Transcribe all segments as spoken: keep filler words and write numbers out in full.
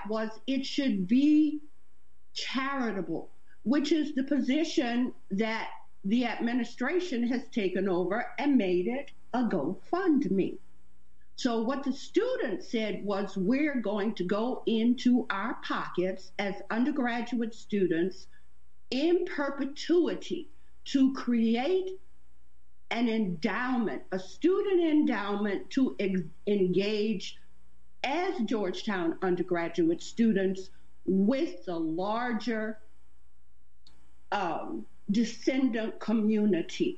that was it should be charitable, which is the position that the administration has taken over and made it a GoFundMe. So what the students said was, we're going to go into our pockets as undergraduate students in perpetuity to create an endowment, a student endowment to ex- engage as Georgetown undergraduate students with the larger um, descendant community.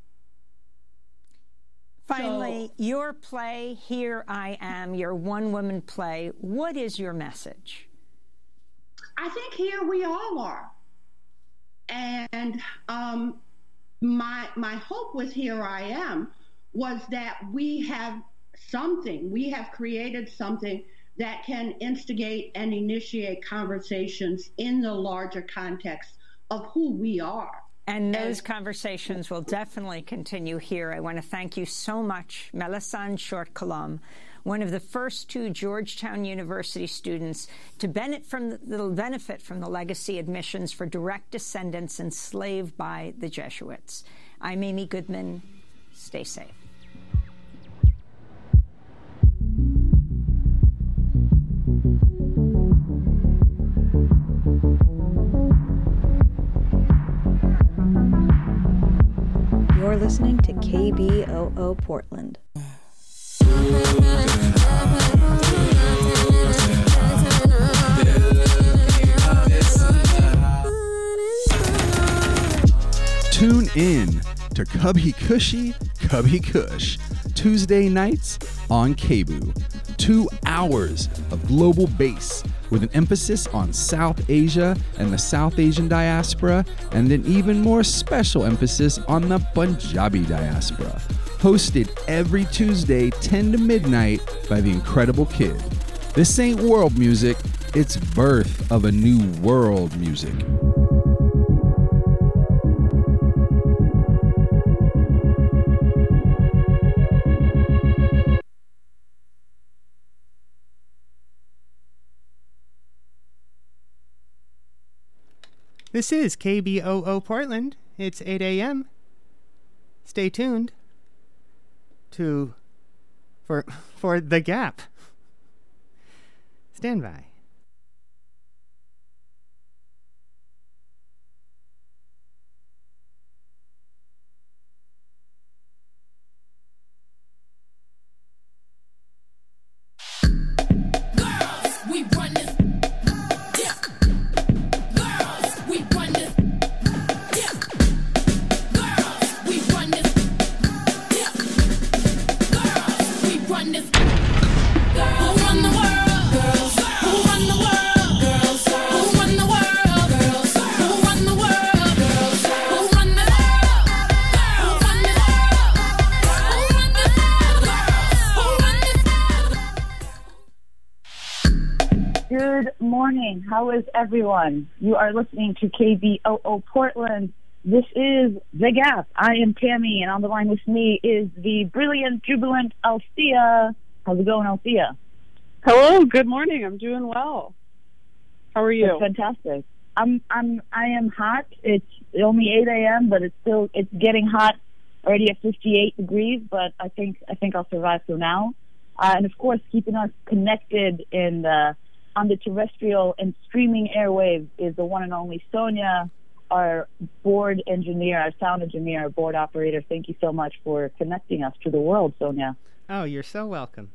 Finally, so, your play, Here I Am, your one-woman play, what is your message? I think here we all are. And um, my my hope with Here I Am was that we have something, we have created something that can instigate and initiate conversations in the larger context of who we are. And those conversations will definitely continue here. I want to thank you so much, Melisande Short-Cullum, one of the first two Georgetown University students to benefit from the, benefit from the legacy admissions for direct descendants enslaved by the Jesuits. I'm Amy Goodman. Stay safe. You're listening to K B O O Portland. Tune in to Cubby Cushy, Cubby Kush, Tuesday nights on K B O O. Two hours of global bass with an emphasis on South Asia and the South Asian diaspora, and an even more special emphasis on the Punjabi diaspora. Hosted every Tuesday, ten to midnight, by the Incredible Kid. This ain't world music, it's birth of a new world music. This is K B O O Portland. It's eight a.m. Stay tuned to for for The Gap. Stand by. Good morning. How is everyone? You are listening to K B O O Portland. This is The Gap. I am Tammy, and on the line with me is the brilliant, jubilant Althea. How's it going, Althea? Hello. Good morning. I'm doing well. How are you? That's fantastic. I'm. I'm. I am hot. It's only eight a.m., but it's still. It's getting hot already at fifty-eight degrees. But I think. I think I'll survive through now. Uh, and of course, keeping us connected in the. On the terrestrial and streaming airwaves is the one and only Sonia, our board engineer, our sound engineer, our board operator. Thank you so much for connecting us to the world, Sonia. Oh, you're so welcome.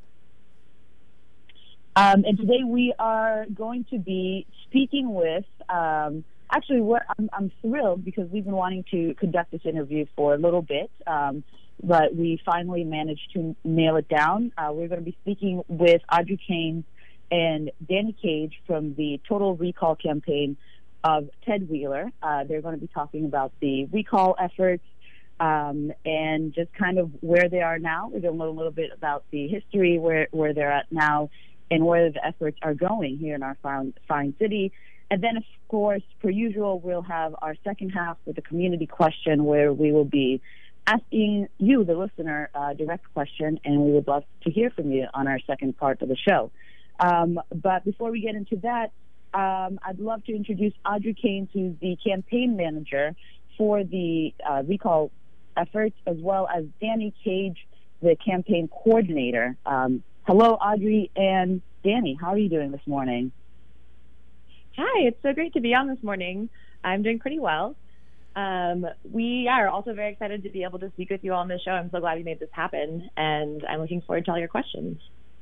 Um, and today we are going to be speaking with, um, actually, we're, I'm, I'm thrilled because we've been wanting to conduct this interview for a little bit, um, but we finally managed to nail it down. Uh, we're going to be speaking with Audrey Kane and Danny Cage from the Total Recall campaign of Ted Wheeler. Uh, they're going to be talking about the recall efforts um, and just kind of where they are now. We're going to learn a little bit about the history, where, where they're at now, and where the efforts are going here in our fine, fine city. And then, of course, per usual, we'll have our second half with a community question where we will be asking you, the listener, a direct question, and we would love to hear from you on our second part of the show. Um, but before we get into that, um, I'd love to introduce Audrey Keynes, who's the campaign manager for the uh, recall efforts, as well as Danny Cage, the campaign coordinator. Um, hello, Audrey and Danny. How are you doing this morning? Hi, it's so great to be on this morning. I'm doing pretty well. Um, we are also very excited to be able to speak with you all on this show. I'm so glad you made this happen, and I'm looking forward to all your questions.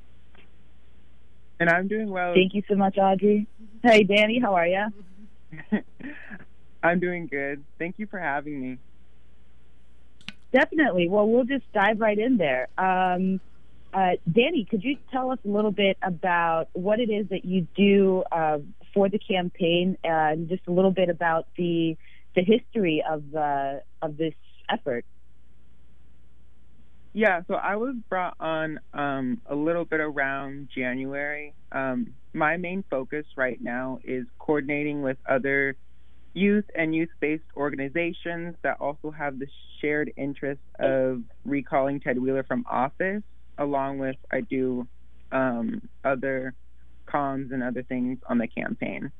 And I'm doing well. Thank you so much, Audrey. Hey, Danny, how are you? I'm doing good. Thank you for having me. Definitely. Well, we'll just dive right in there. Um, uh, Danny, could you tell us a little bit about what it is that you do uh, for the campaign, uh, and just a little bit about the the history of uh, of this effort? Yeah, so I was brought on um, a little bit around January. Um, my main focus right now is coordinating with other youth and youth-based organizations that also have the shared interest of recalling Ted Wheeler from office, along with I do um, other comms and other things on the campaign.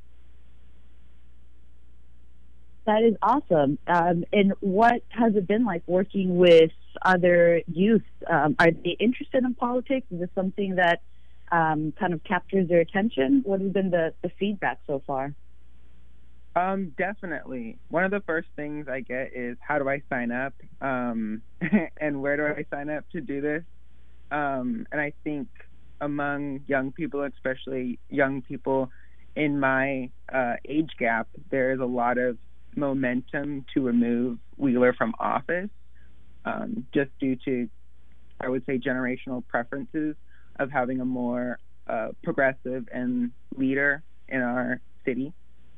That is awesome. Um, and what has it been like working with other youth? Um, are they interested in politics? Is this something that um, kind of captures their attention? What has been the, the feedback so far? Um, definitely. One of the first things I get is, how do I sign up? Um, and where do I sign up to do this? Um, and I think among young people, especially young people in my uh, age gap, there is a lot of momentum to remove Wheeler from office, um, just due to, I would say, generational preferences of having a more uh, progressive and leader in our city.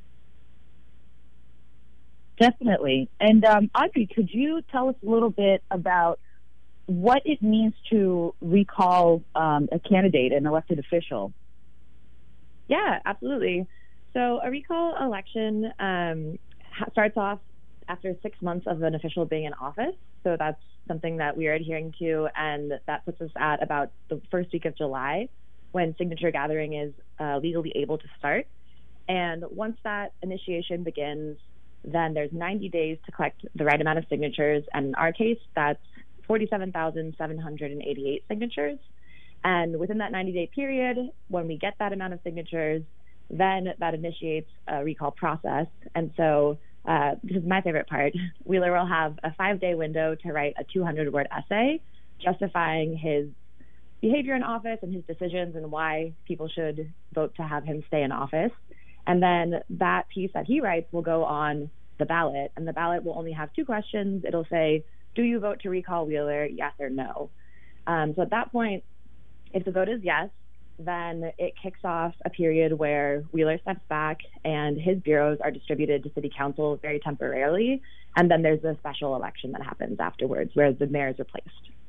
Definitely. And um, Audrey, could you tell us a little bit about what it means to recall um, a candidate, an elected official? Yeah, absolutely. So a recall election um, starts off after six months of an official being in office. So that's something that we are adhering to, and that puts us at about the first week of July, when signature gathering is uh, legally able to start. And once that initiation begins, then there's ninety days to collect the right amount of signatures. And in our case, that's forty-seven thousand seven hundred eighty-eight signatures. And within that ninety-day period, when we get that amount of signatures, then that initiates a recall process. And so uh, this is my favorite part. Wheeler will have a five-day window to write a two hundred word essay justifying his behavior in office and his decisions and why people should vote to have him stay in office. And then that piece that he writes will go on the ballot, and the ballot will only have two questions. It'll say, do you vote to recall Wheeler, yes or no? Um, so at that point, if the vote is yes, then it kicks off a period where Wheeler steps back and his bureaus are distributed to city council very temporarily, and then there's a special election that happens afterwards where the mayor is replaced.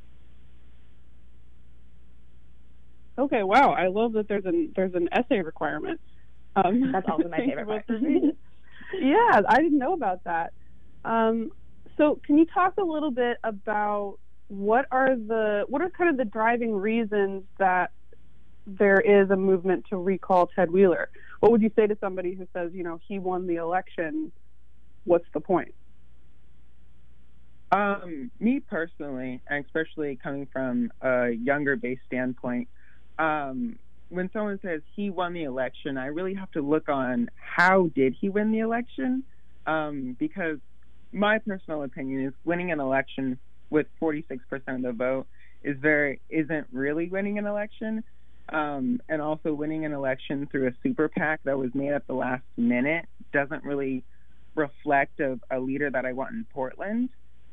Okay, wow, I love that there's an there's an essay requirement. Um, That's also my favorite part. Yeah, I didn't know about that. Um, so can you talk a little bit about what are the what are kind of the driving reasons that there is a movement to recall Ted Wheeler? What would you say to somebody who says, you know, he won the election? What's the point? Um, me personally, and especially coming from a younger base standpoint, um, when someone says he won the election, I really have to look on how did he win the election? Um, because my personal opinion is winning an election with forty-six percent of the vote is very isn't really winning an election. Um, and also winning an election through a super PAC that was made at the last minute doesn't really reflect of a leader that I want in Portland.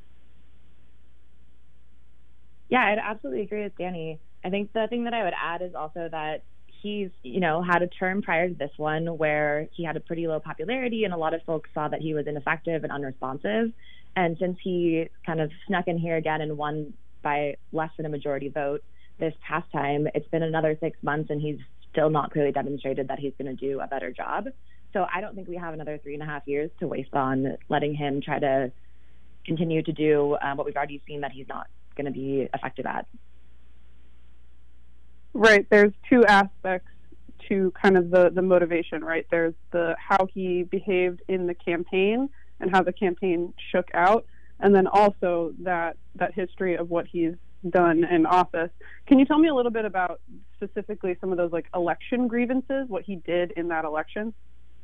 Yeah, I'd absolutely agree with Danny. I think the thing that I would add is also that he's, you know, had a term prior to this one where he had a pretty low popularity, and a lot of folks saw that he was ineffective and unresponsive. And since he kind of snuck in here again and won by less than a majority vote this past time, it's been another six months and he's still not clearly demonstrated that he's going to do a better job. So I don't think we have another three and a half years to waste on letting him try to continue to do um, what we've already seen that he's not going to be effective at. Right. There's two aspects to kind of the, the motivation, right? There's the how he behaved in the campaign and how the campaign shook out, and then also that that history of what he's done in office. Can you tell me a little bit about specifically some of those like election grievances, what he did in that election?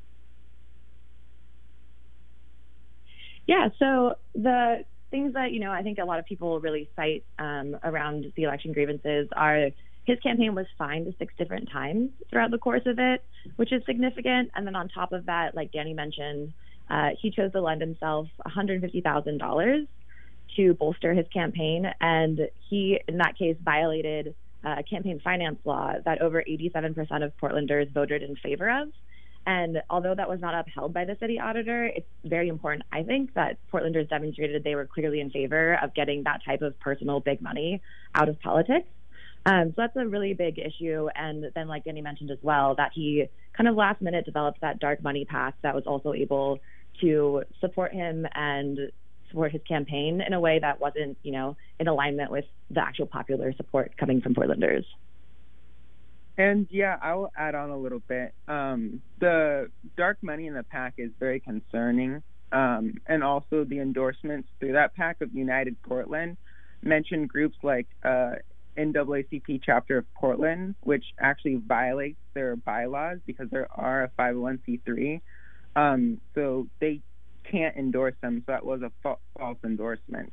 Yeah, so the things that, you know, I think a lot of people really cite um, around the election grievances are his campaign was fined six different times throughout the course of it, which is significant. And then on top of that, like Danny mentioned, uh, he chose to lend himself one hundred fifty thousand dollars to bolster his campaign. And he, in that case, violated a campaign finance law that over eighty-seven percent of Portlanders voted in favor of. And although that was not upheld by the city auditor, it's very important, I think, that Portlanders demonstrated they were clearly in favor of getting that type of personal big money out of politics. Um, so that's a really big issue. And then, like Danny mentioned as well, that he kind of last minute developed that dark money path that was also able to support him and support his campaign in a way that wasn't, you know, in alignment with the actual popular support coming from Portlanders. And yeah, I will add on a little bit. Um, the dark money in the PAC is very concerning. Um, and also the endorsements through that PAC of United Portland mention groups like uh, N double A C P chapter of Portland, which actually violates their bylaws because there are a five oh one c three. Um, so they can't endorse them. So that was a fa- false endorsement.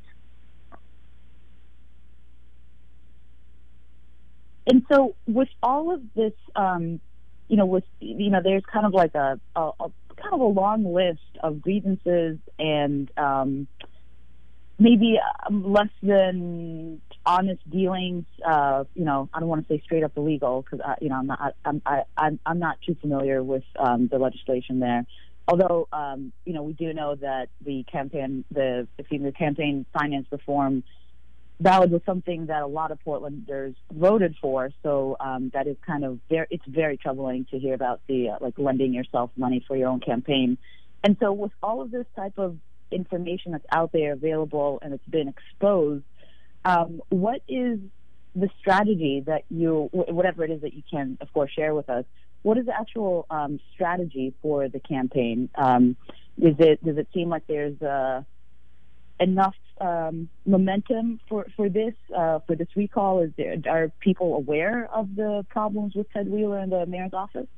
And so with all of this, um, you know, with, you know, there's kind of like a, a, a kind of a long list of grievances and um, maybe less than honest dealings. Uh, you know, I don't want to say straight up illegal because, you know, I'm not, I'm, I, I'm, I'm not too familiar with um, the legislation there. Although, um, you know, we do know that the campaign, the, excuse me, the campaign finance reform ballot was something that a lot of Portlanders voted for, so um, that is kind of very, it's very troubling to hear about the uh, like lending yourself money for your own campaign. And so with all of this type of information that's out there available and it's been exposed, um, what is the strategy that you, whatever it is that you can, of course, share with us, what is the actual um, strategy for the campaign? Um, is it, does it seem like there's a enough um, momentum for for this uh, for this recall? Is there, are people aware of the problems with Ted Wheeler and the mayor's office?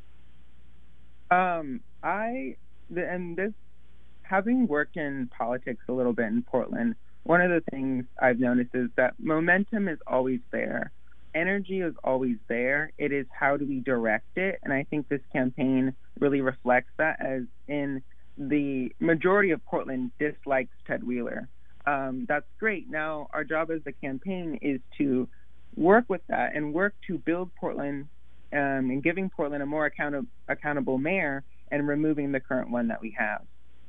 Um, I and this having worked in politics a little bit in Portland, one of the things I've noticed is that momentum is always there, energy is always there. It is how do we direct it, and I think this campaign really reflects that. As in, the majority of Portland dislikes Ted Wheeler. Um, that's great. Now, our job as the campaign is to work with that and work to build Portland um, and giving Portland a more account- accountable mayor and removing the current one that we have.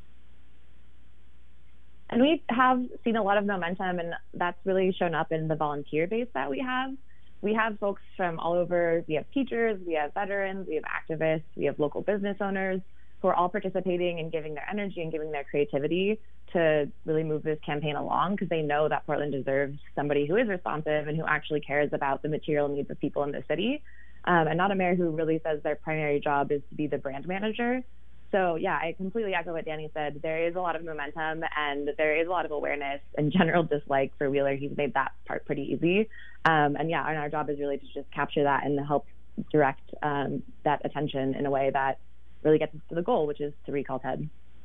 And we have seen a lot of momentum, and that's really shown up in the volunteer base that we have. We have folks from all over. We have teachers, we have veterans, we have activists, we have local business owners who are all participating and giving their energy and giving their creativity to really move this campaign along, because they know that Portland deserves somebody who is responsive and who actually cares about the material needs of people in the city, um, and not a mayor who really says their primary job is to be the brand manager. So yeah, I completely echo what Danny said. There is a lot of momentum and there is a lot of awareness and general dislike for Wheeler. He's made that part pretty easy. Um, and yeah, and our job is really to just capture that and help direct um, that attention in a way that really gets us to the goal, which is to recall Ted.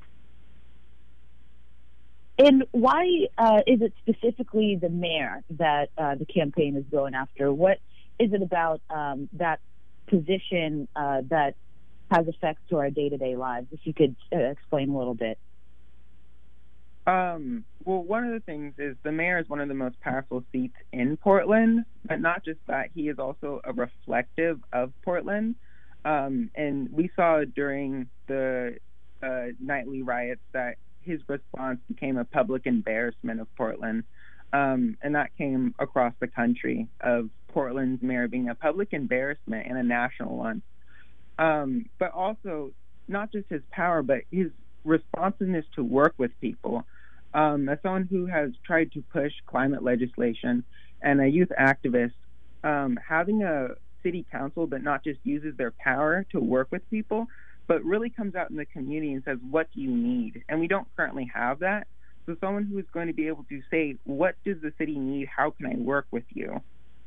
And why uh, is it specifically the mayor that uh, the campaign is going after? What is it about um, that position uh, that has effects to our day-to-day lives? If you could uh, explain a little bit. Um, well, one of the things is the mayor is one of the most powerful seats in Portland, but not just that, he is also a reflective of Portland. Um, and we saw during the uh, nightly riots that his response became a public embarrassment of Portland. Um, and that came across the country, of Portland's mayor being a public embarrassment and a national one. Um, but also not just his power, but his responsiveness to work with people. Um, as someone who has tried to push climate legislation and a youth activist, um, having a city council that not just uses their power to work with people, but really comes out in the community and says, what do you need? And we don't currently have that. So someone who is going to be able to say, what does the city need? How can I work with you?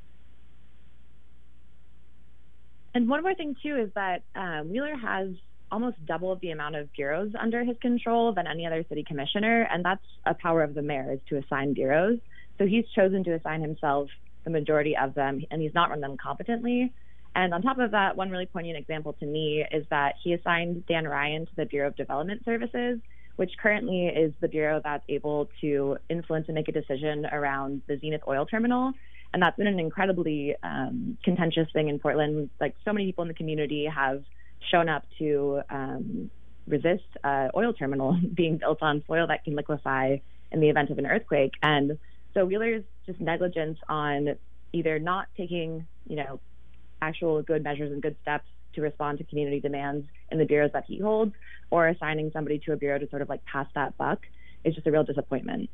And one more thing, too, is that uh, Wheeler has almost double the amount of bureaus under his control than any other city commissioner, and that's a power of the mayor, is to assign bureaus. So he's chosen to assign himself the majority of them, and he's not run them competently. And on top of that, one really poignant example to me is that he assigned Dan Ryan to the Bureau of Development Services, which currently is the bureau that's able to influence and make a decision around the Zenith Oil Terminal. And that's been an incredibly um, contentious thing in Portland. Like, so many people in the community have shown up to um, resist uh, oil terminal being built on soil that can liquefy in the event of an earthquake. And so Wheeler's just negligence on either not taking, you know, actual good measures and good steps to respond to community demands in the bureaus that he holds, or assigning somebody to a bureau to sort of like pass that buck, is just a real disappointment.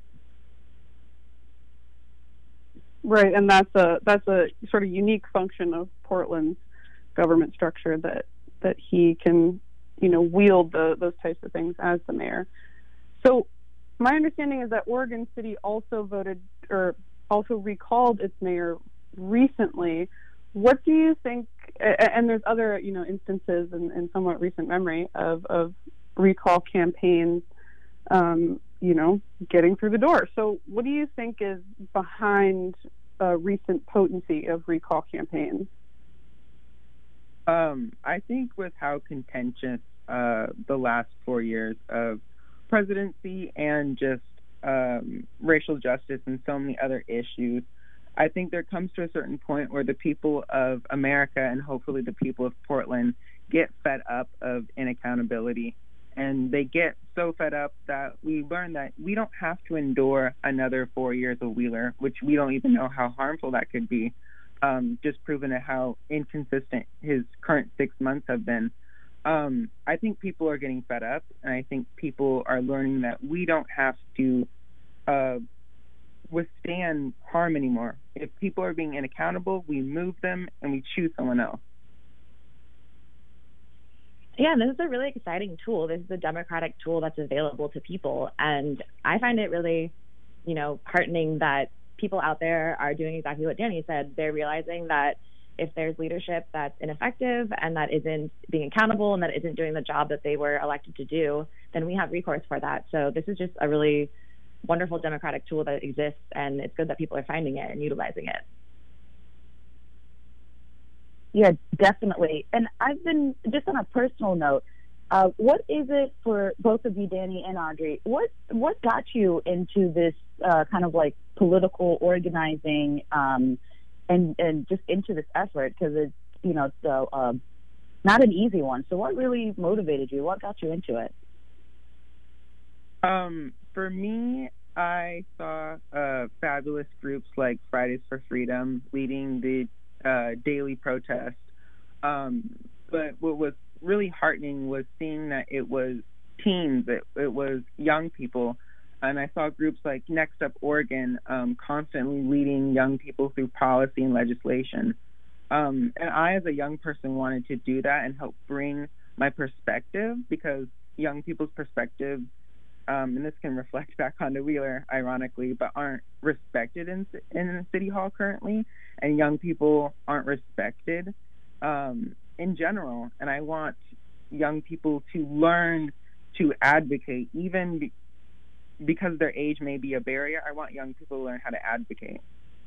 Right, and that's a that's a sort of unique function of Portland's government structure, that that he can, you know, wield the, those types of things as the mayor. So my understanding is that Oregon City also voted or also recalled its mayor recently. What do you think? And there's other, you know, instances in, in somewhat recent memory of of recall campaigns, um, you know, getting through the door. So what do you think is behind uh, recent potency of recall campaigns? Um, I think with how contentious uh, the last four years of presidency and just um, racial justice and so many other issues, I think there comes to a certain point where the people of America and hopefully the people of Portland get fed up of inaccountability. And they get so fed up that we learn that we don't have to endure another four years of Wheeler, which we don't even know how harmful that could be, um, just proving how inconsistent his current six months have been. Um, I think people are getting fed up, and I think people are learning that we don't have to uh, withstand harm anymore. If people are being unaccountable, we move them and we choose someone else. Yeah, and this is a really exciting tool. This is a democratic tool that's available to people. And I find it really, you know, heartening that people out there are doing exactly what Danny said. They're realizing that if there's leadership that's ineffective and that isn't being accountable and that isn't doing the job that they were elected to do, then we have recourse for that. So this is just a really wonderful democratic tool that exists, and it's good that people are finding it and utilizing it. Yeah, definitely. And I've been, just on a personal note, uh, what is it for both of you, Danny and Audrey, what what got you into this uh, kind of like political organizing um, and, and just into this effort? Because it's, you know, it's uh, uh, not an easy one. So what really motivated you? What got you into it? Um, for me, I saw uh, fabulous groups like Fridays for Freedom leading the Uh, daily protest. Um, but what was really heartening was seeing that it was teens, it, it was young people. And I saw groups like Next Up Oregon um, constantly leading young people through policy and legislation. Um, and I, as a young person, wanted to do that and help bring my perspective, because young people's perspectives, um, and this can reflect back onto Wheeler, ironically, but aren't respected in in City Hall currently, and young people aren't respected um, in general. And I want young people to learn to advocate, even be, because their age may be a barrier. I want young people to learn how to advocate.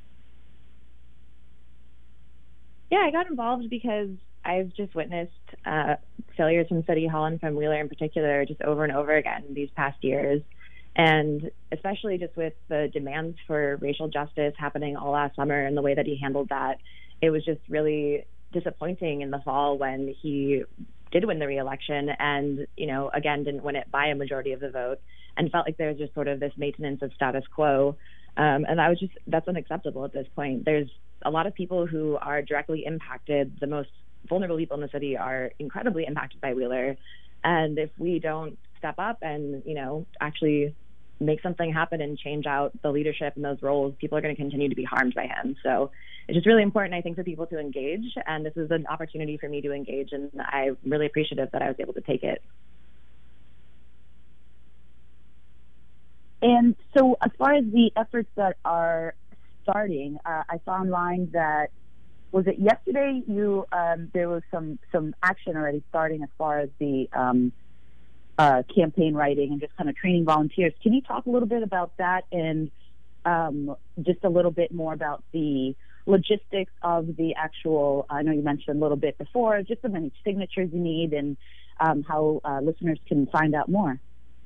Yeah, I got involved because I've just witnessed uh, failures from City Hall and from Wheeler in particular just over and over again these past years. And especially just with the demands for racial justice happening all last summer and the way that he handled that, it was just really disappointing in the fall when he did win the re-election and, you know, again, didn't win it by a majority of the vote, and felt like there was just sort of this maintenance of status quo. Um, and that was just, that's unacceptable at this point. There's a lot of people who are directly impacted. The most vulnerable people in the city are incredibly impacted by Wheeler. And if we don't step up and, you know, actually make something happen and change out the leadership in those roles, people are going to continue to be harmed by him. So it's just really important, I think, for people to engage. And this is an opportunity for me to engage, and I'm really appreciative that I was able to take it. And so as far as the efforts that are starting, uh, I saw online that, was it yesterday, you um, there was some, some action already starting as far as the um, uh, campaign writing and just kind of training volunteers. Can you talk a little bit about that, and um, just a little bit more about the logistics of the actual, I know you mentioned a little bit before, just the many signatures you need, and um, how uh, listeners can find out more?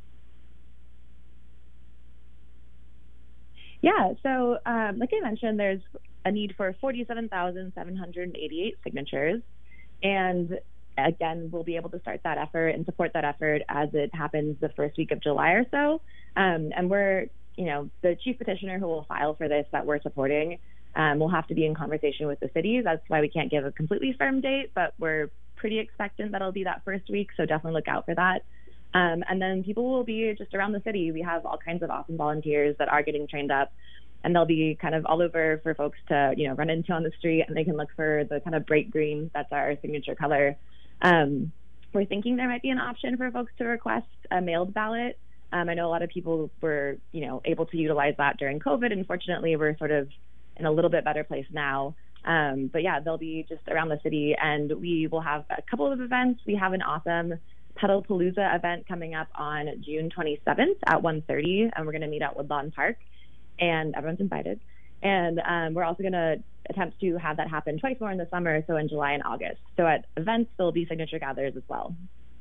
Yeah, so um, like I mentioned, there's a need for forty-seven thousand seven hundred eighty-eight signatures. And again, we'll be able to start that effort and support that effort as it happens the first week of July or so. Um, and we're, you know, the chief petitioner who will file for this that we're supporting um, will have to be in conversation with the cities. That's why we can't give a completely firm date, but we're pretty expectant that it'll be that first week. So definitely look out for that. Um, and then people will be just around the city. We have all kinds of awesome volunteers that are getting trained up, and they'll be kind of all over for folks to, you know, run into on the street, and they can look for the kind of bright green. That's our signature color. Um, we're thinking there might be an option for folks to request a mailed ballot. Um, I know a lot of people were, you know, able to utilize that during COVID. Unfortunately, we're sort of in a little bit better place now. Um, but yeah, they'll be just around the city, and we will have a couple of events. We have an awesome Pedalpalooza event coming up on June twenty-seventh at one thirty, and we're going to meet at Woodlawn Park, and everyone's invited. And um, we're also going to attempt to have that happen twice more in the summer, so in July and August. So at events, there'll be signature gatherers as well.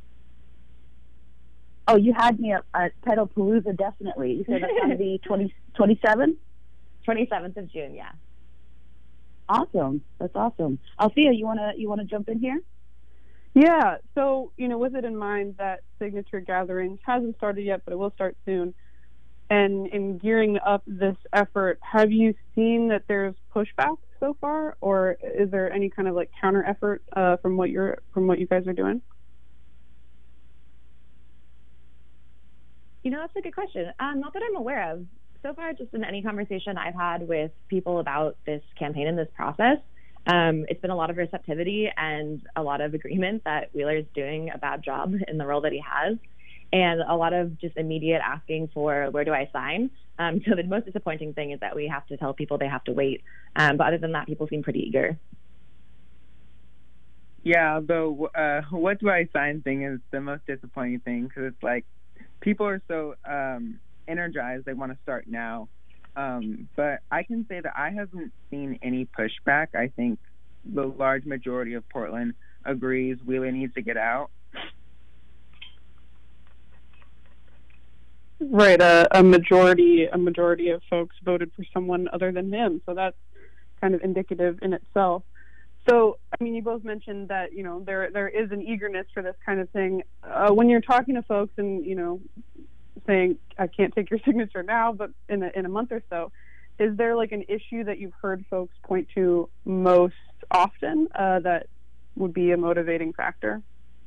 Oh, you had me at, at Pedalpalooza, definitely. You said that's going to be twenty, twenty-seven? twenty-seventh of June, yeah. Awesome. That's awesome. Althea, you want to you want to jump in here? Yeah, so, you know, with it in mind that signature gathering hasn't started yet, but it will start soon, and in gearing up this effort, have you seen that there's pushback so far, or is there any kind of like counter effort uh, from what you're from what you guys are doing? You know, that's a good question. Um, not that I'm aware of. So far, just in any conversation I've had with people about this campaign and this process, Um, it's been a lot of receptivity and a lot of agreement that Wheeler's doing a bad job in the role that he has, and a lot of just immediate asking for, where do I sign? Um, so the most disappointing thing is that we have to tell people they have to wait. Um, but other than that, people seem pretty eager. Yeah, the uh, what do I sign thing is the most disappointing thing, because it's like people are so um, energized, they want to start now. Um, but I can say that I haven't seen any pushback. I think the large majority of Portland agrees Wheeler needs to get out. Right, a, a majority a majority of folks voted for someone other than him, so that's kind of indicative in itself. So, I mean, you both mentioned that, you know, there there is an eagerness for this kind of thing. Uh, when you're talking to folks and, you know, saying, I can't take your signature now, but in a, in a month or so, is there like an issue that you've heard folks point to most often uh, that would be a motivating factor?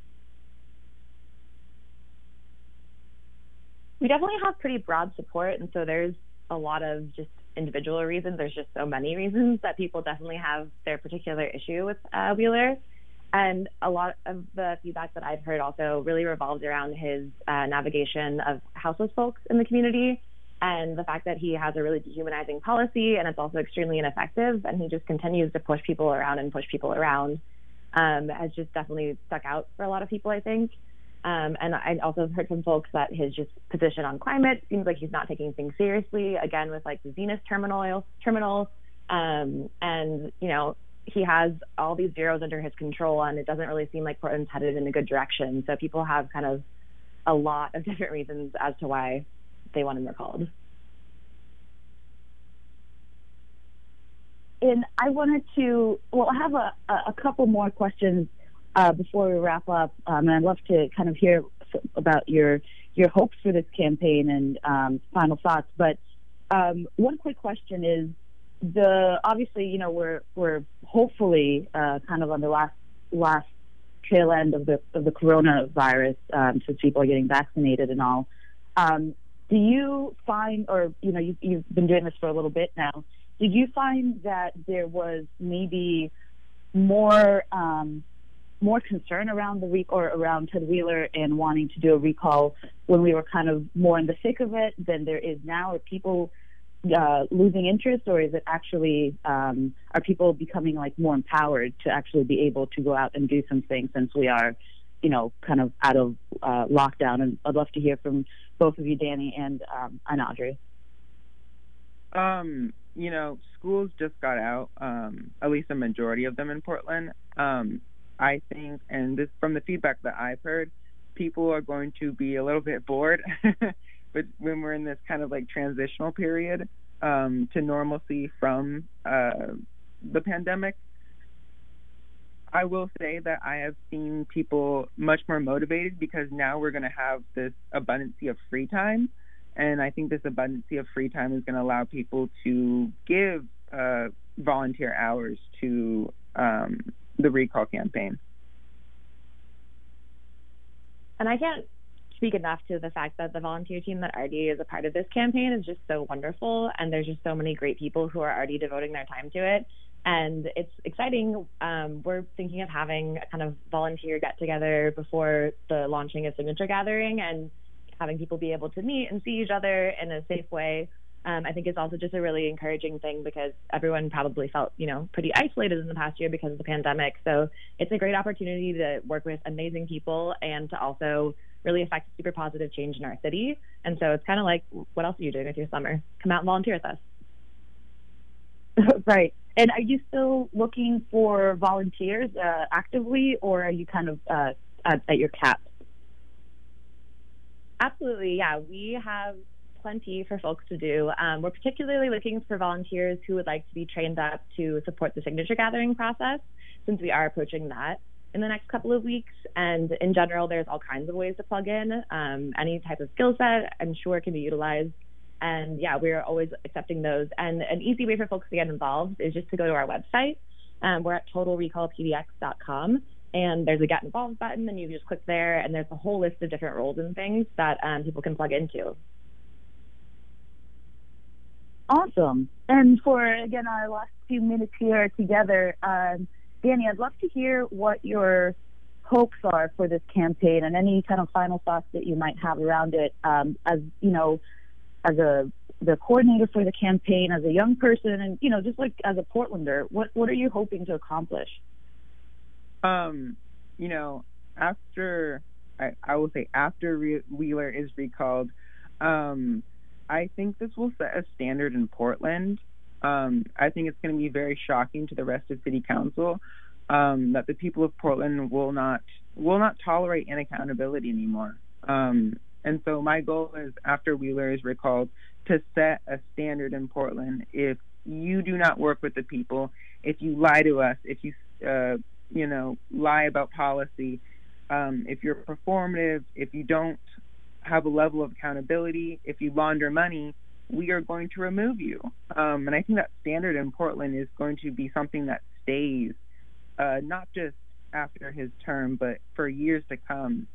We definitely have pretty broad support, and so there's a lot of just individual reasons. There's just so many reasons that people definitely have their particular issue with uh, Wheeler. And a lot of the feedback that I've heard also really revolves around his uh, navigation of houseless folks in the community, and the fact that he has a really dehumanizing policy, and it's also extremely ineffective, and he just continues to push people around and push people around, um, has just definitely stuck out for a lot of people, I think. Um, and I also heard from folks that his just position on climate seems like he's not taking things seriously, again, with like the Zenith terminal, terminal um, and, you know, he has all these zeros under his control, and it doesn't really seem like Portland's headed in a good direction. So people have kind of a lot of different reasons as to why they want him recalled. And I wanted to, well, I have a, a couple more questions uh, before we wrap up. Um, and I'd love to kind of hear about your your hopes for this campaign and um, final thoughts. But um, one quick question is, the obviously, you know, we're we're hopefully uh, kind of on the last last tail end of the of the coronavirus, um, since people are getting vaccinated and all. Um, do you find, or, you know, you, you've been doing this for a little bit now, did you find that there was maybe more um, more concern around the re- or around Ted Wheeler and wanting to do a recall when we were kind of more in the thick of it than there is now? Are people uh, losing interest, or is it actually um, are people becoming like more empowered to actually be able to go out and do some things since we are, you know, kind of out of uh, lockdown? And I'd love to hear from both of you, Danny and um, and Audrey. Um, you know, schools just got out, um, at least a majority of them in Portland. Um, I think, and this from the feedback that I've heard, people are going to be a little bit bored but when we're in this kind of like transitional period um, to normalcy from uh, the pandemic. I will say that I have seen people much more motivated because now we're going to have this abundance of free time. And I think this abundance of free time is going to allow people to give uh, volunteer hours to um, the recall campaign. And I can't speak enough to the fact that the volunteer team that already is a part of this campaign is just so wonderful. And there's just so many great people who are already devoting their time to it. And it's exciting. Um, we're thinking of having a kind of volunteer get together before the launching of Signature Gathering, and having people be able to meet and see each other in a safe way. Um, I think is also just a really encouraging thing because everyone probably felt, you know, pretty isolated in the past year because of the pandemic. So it's a great opportunity to work with amazing people and to also really affect super positive change in our city. And so it's kind of like, what else are you doing with your summer? Come out and volunteer with us. Right. And are you still looking for volunteers uh, actively, or are you kind of uh, at, at your cap? Absolutely, yeah. We have plenty for folks to do. Um, we're particularly looking for volunteers who would like to be trained up to support the signature gathering process, since we are approaching that in the next couple of weeks. And in general, there's all kinds of ways to plug in. Um, any type of skill set, I'm sure, can be utilized. And yeah, we're always accepting those. And an easy way for folks to get involved is just to go to our website. Um, we're at total recall p d x dot com. And there's a Get Involved button, and you just click there, and there's a whole list of different roles and things that um, people can plug into. Awesome. And for, again, our last few minutes here together, um, Danny, I'd love to hear what your hopes are for this campaign and any kind of final thoughts that you might have around it. Um, as, you know, as a the coordinator for the campaign, as a young person, and, you know, just like as a Portlander, what, what are you hoping to accomplish? Um, you know, after, I, I will say after Re- Wheeler is recalled, um, I think this will set a standard in Portland. Um, I think it's going to be very shocking to the rest of City Council um, that the people of Portland will not will not tolerate inaccountability anymore. Um, and so my goal is, after Wheeler is recalled, to set a standard in Portland. If you do not work with the people, if you lie to us, if you uh, you know, lie about policy, um, if you're performative, if you don't have a level of accountability, if you launder money, we are going to remove you. Um, and I think that standard in Portland is going to be something that stays, uh, not just after his term, but for years to come.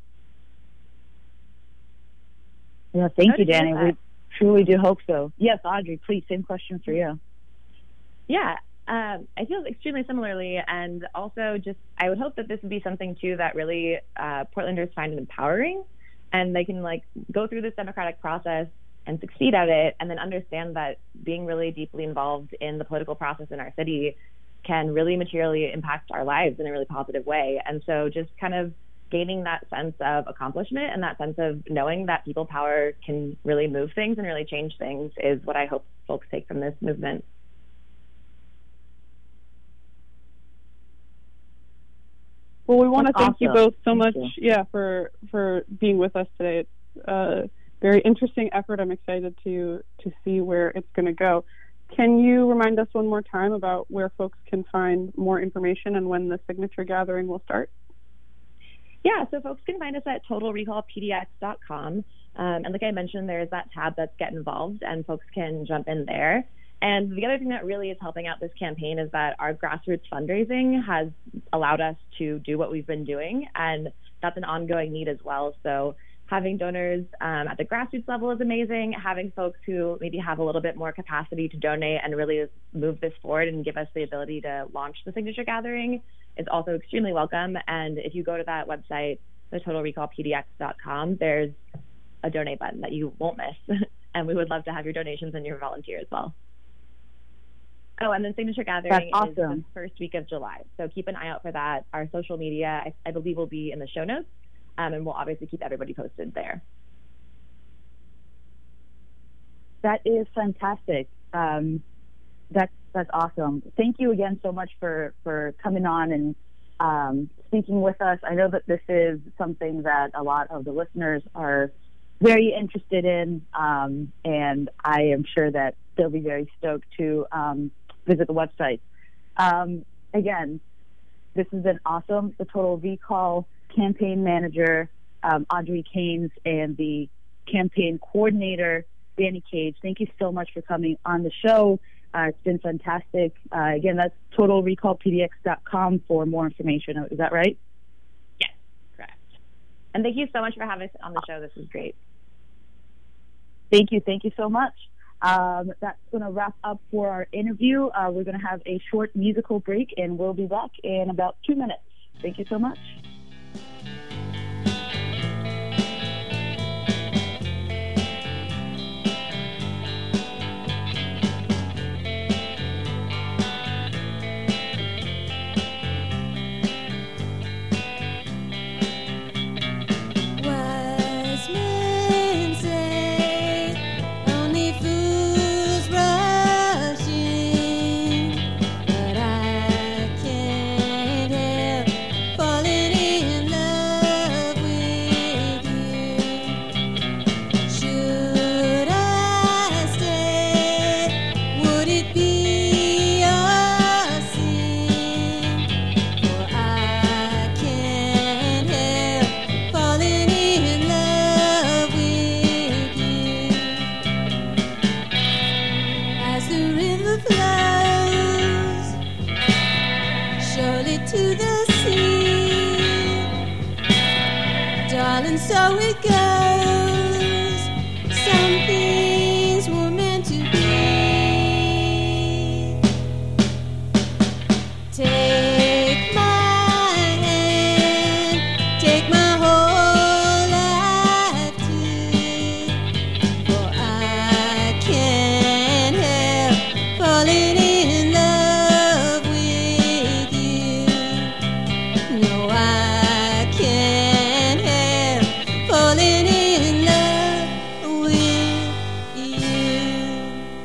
Yeah, thank you, Danny. We truly do hope so. Yes, Audrey, please, same question for you. Yeah. Um, I feel extremely similarly, and also just I would hope that this would be something too that really uh, Portlanders find empowering, and they can like go through this democratic process and succeed at it, and then understand that being really deeply involved in the political process in our city can really materially impact our lives in a really positive way. And so just kind of gaining that sense of accomplishment and that sense of knowing that people power can really move things and really change things is what I hope folks take from this movement. Well, we want to thank awesome. you both so thank much, you. yeah, for for being with us today. It's a very interesting effort. I'm excited to to see where it's going to go. Can you remind us one more time about where folks can find more information and when the signature gathering will start? Yeah, so folks can find us at total recall p d x dot com. Um, and like I mentioned, there is that tab that's Get Involved, and folks can jump in there. And the other thing that really is helping out this campaign is that our grassroots fundraising has allowed us to do what we've been doing, and that's an ongoing need as well. So having donors um, at the grassroots level is amazing. Having folks who maybe have a little bit more capacity to donate and really move this forward and give us the ability to launch the signature gathering is also extremely welcome. And if you go to that website, the total recall p d x dot com, there's a donate button that you won't miss. And we would love to have your donations and your volunteer as well. Oh, and then signature gathering awesome. is the first week of July. So keep an eye out for that. Our social media, I, I believe, will be in the show notes. Um, and we'll obviously keep everybody posted there. That is fantastic. Um, that's that's awesome. Thank you again so much for, for coming on and um, speaking with us. I know that this is something that a lot of the listeners are very interested in, um, and I am sure that they'll be very stoked to um, visit the website. Um, again, this has been awesome. The Total Recall campaign manager, um, Audrey Keynes, and the campaign coordinator, Danny Cage. Thank you so much for coming on the show. Uh, it's been fantastic. Uh, again, that's total recall p d x dot com for more information. Is that right? Yes, correct. And thank you so much for having us on the show. This is great. Thank you. Thank you so much. Um, that's going to wrap up for our interview. Uh, we're going to have a short musical break, and we'll be back in about two minutes. Thank you so much. So it goes. Some things were meant to be. Take my hand, take my whole life too. For I can't help falling in love with you. No, I can't help falling in love with you.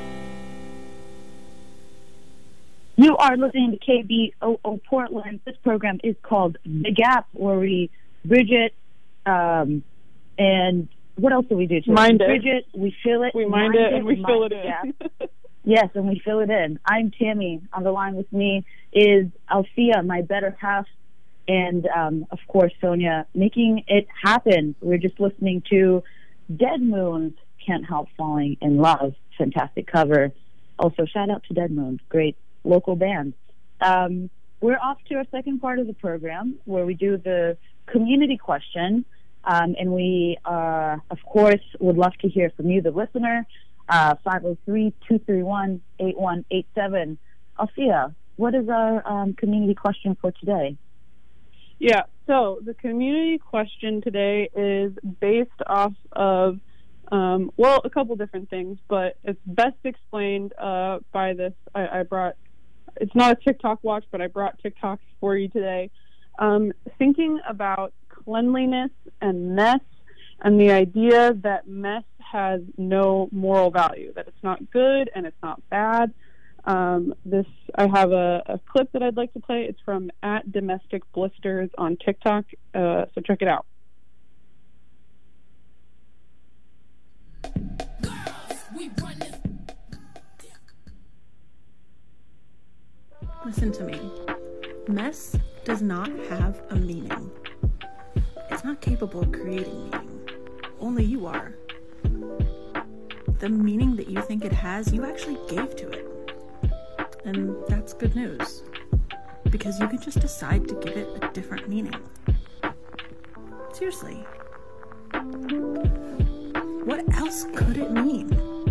You are listening to K B O O Portland. This program is called The Gap, where we bridge it. Um, and what else do we do? To Mind we it. bridge it, we fill it. We mind, mind it, and we fill it in. Yes, and we fill it in. I'm Tammy. On the line with me is Althea, my better half, and, um, of course, Sonia, making it happen. We're just listening to Dead Moon's Can't Help Falling in Love. Fantastic cover. Also, shout out to Dead Moon. Great local band. Um, we're off to our second part of the program, where we do the community question. Um, and we, uh, of course, would love to hear from you, the listener. Uh, five oh three, two three one, eight one eight seven. Althea, what is our um, community question for today? Yeah, so the community question today is based off of, um, well, a couple different things, but it's best explained uh, by this. I, I brought, it's not a TikTok watch, but I brought TikToks for you today. Um, thinking about cleanliness and mess, and the idea that mess has no moral value, that it's not good and it's not bad. Um, this, I have a, a clip that I'd like to play. It's from at Domestic Blisters on TikTok, uh, so check it out. Listen to me. Mess does not have a meaning. It's not capable of creating meaning. Only you are. The meaning that you think it has, you actually gave to it. And that's good news, because you can just decide to give it a different meaning. Seriously, What else could it mean?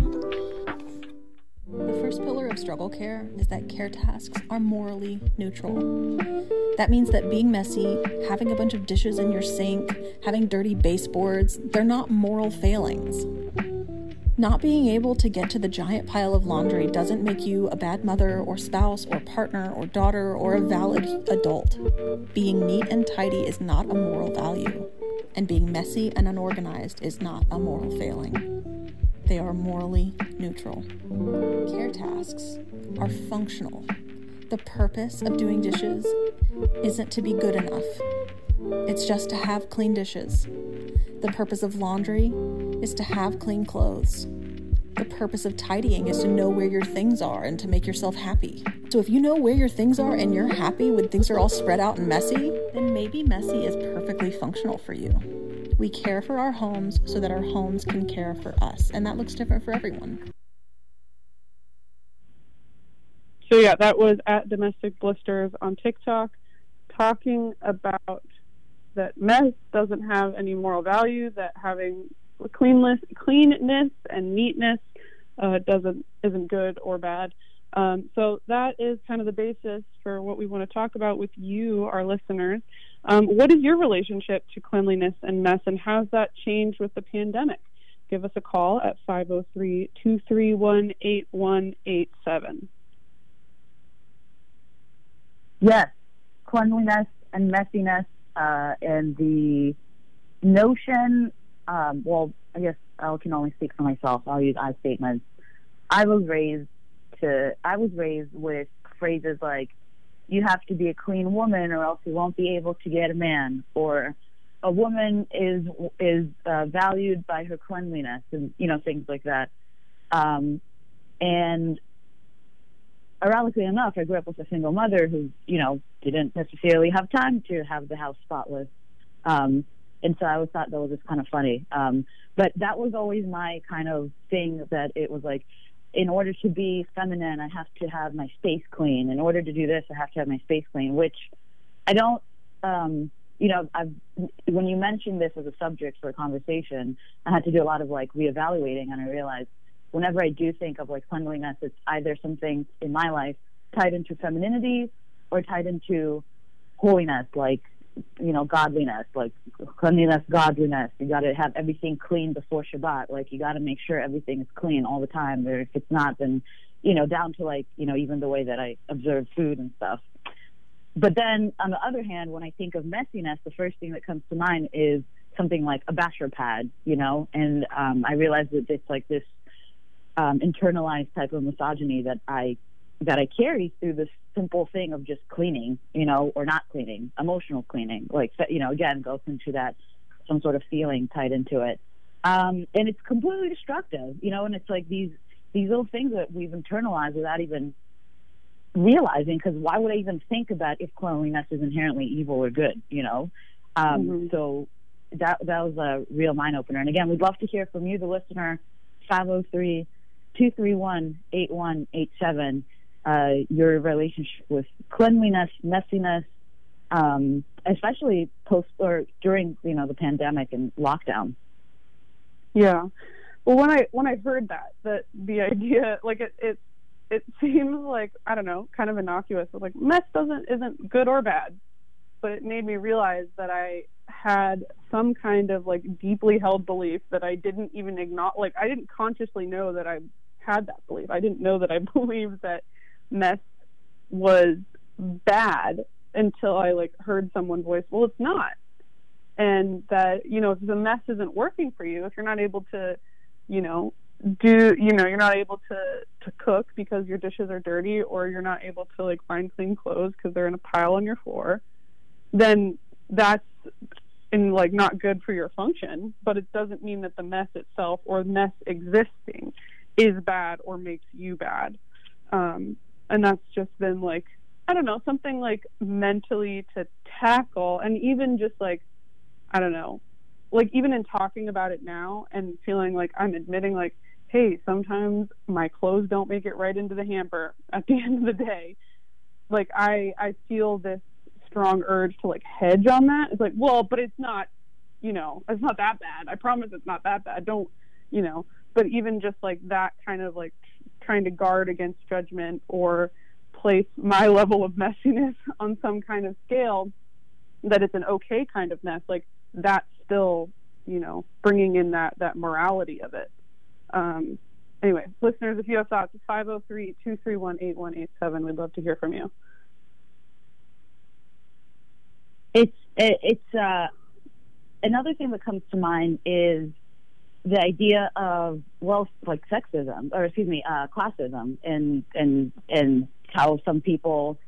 The first pillar of struggle care is that care tasks are morally neutral. That means that being messy, having a bunch of dishes in your sink, having dirty baseboards, they're not moral failings. Not being able to get to the giant pile of laundry doesn't make you a bad mother or spouse or partner or daughter or a valid adult. Being neat and tidy is not a moral value, and being messy and unorganized is not a moral failing. They are morally neutral. Care tasks are functional. The purpose of doing dishes isn't to be good enough. It's just to have clean dishes. The purpose of laundry is to have clean clothes. The purpose of tidying is to know where your things are and to make yourself happy. So if you know where your things are and you're happy when things are all spread out and messy, then maybe messy is perfectly functional for you. We care for our homes so that our homes can care for us, and that looks different for everyone. So yeah, that was at Domestic Blisters on TikTok, talking about that mess doesn't have any moral value, that having cleanness, cleanness and neatness uh, doesn't isn't good or bad. Um, so that is kind of the basis for what we want to talk about with you, our listeners. Um, what is your relationship to cleanliness and mess, and how has that changed with the pandemic? Give us a call at five oh three, two three one, eight one eight seven. Yes, cleanliness and messiness, uh, and the notion, um, well, I guess I can only speak for myself. I'll use I statements. I was raised to, I was raised with phrases like, you have to be a clean woman or else you won't be able to get a man, or a woman is is uh, valued by her cleanliness, and, you know, things like that. Um, and ironically enough, I grew up with a single mother who, you know, didn't necessarily have time to have the house spotless. Um, and so I always thought that was just kind of funny. Um, but that was always my kind of thing, that it was like, in order to be feminine, I have to have my space clean. In order to do this, I have to have my space clean, which I don't, um, you know, I've, when you mentioned this as a subject for a conversation, I had to do a lot of like reevaluating, and I realized whenever I do think of like cleanliness, it's either something in my life tied into femininity or tied into holiness, like, you know, godliness, like cleanliness, godliness. You got to have everything clean before Shabbat. Like, you got to make sure everything is clean all the time. Or if it's not, then, you know, down to like, you know, even the way that I observe food and stuff. But then on the other hand, when I think of messiness, the first thing that comes to mind is something like a basher pad, you know, and um, I realized that it's like this um, internalized type of misogyny that I that I carry through this simple thing of just cleaning, you know, or not cleaning, emotional cleaning, like, you know, again, goes into that, some sort of feeling tied into it. Um, and it's completely destructive, you know, and it's like these, these little things that we've internalized without even realizing, because why would I even think about if cleanliness is inherently evil or good, you know? Um, mm-hmm. So that, that was a real mind opener. And again, we'd love to hear from you, the listener, five oh three, two three one, eight one eight seven. Uh, your relationship with cleanliness, messiness, um, especially post or during, you know, the pandemic and lockdown. Yeah. Well, when I when I heard that, that the idea, like it, it, it seems like, I don't know, kind of innocuous. It's like mess doesn't isn't good or bad, but it made me realize that I had some kind of like deeply held belief that I didn't even acknowledge. Like, I didn't consciously know that I had that belief. I didn't know that I believed that mess was bad until I like heard someone voice, well, it's not. And that, you know, if the mess isn't working for you, if you're not able to, you know, do, you know, you're not able to, to cook because your dishes are dirty, or you're not able to like find clean clothes because they're in a pile on your floor, then that's in like not good for your function. But it doesn't mean that the mess itself or mess existing is bad or makes you bad. Um, And that's just been like, I don't know, something like mentally to tackle. And even just like, I don't know, like even in talking about it now and feeling like I'm admitting like, hey, sometimes my clothes don't make it right into the hamper at the end of the day. Like I, I feel this strong urge to like hedge on that. It's like, well, but it's not, you know, it's not that bad. I promise it's not that bad. Don't, you know, but even just like that kind of like trying to guard against judgment or place my level of messiness on some kind of scale, that it's an okay kind of mess, like that's still, you know, bringing in that, that morality of it. Um, anyway, listeners, if you have thoughts, it's five oh three, two three one, eight one eight seven. We'd love to hear from you. It's, it's, uh, another thing that comes to mind is the idea of, well, like sexism, or excuse me, uh, classism, and, and, and how some people,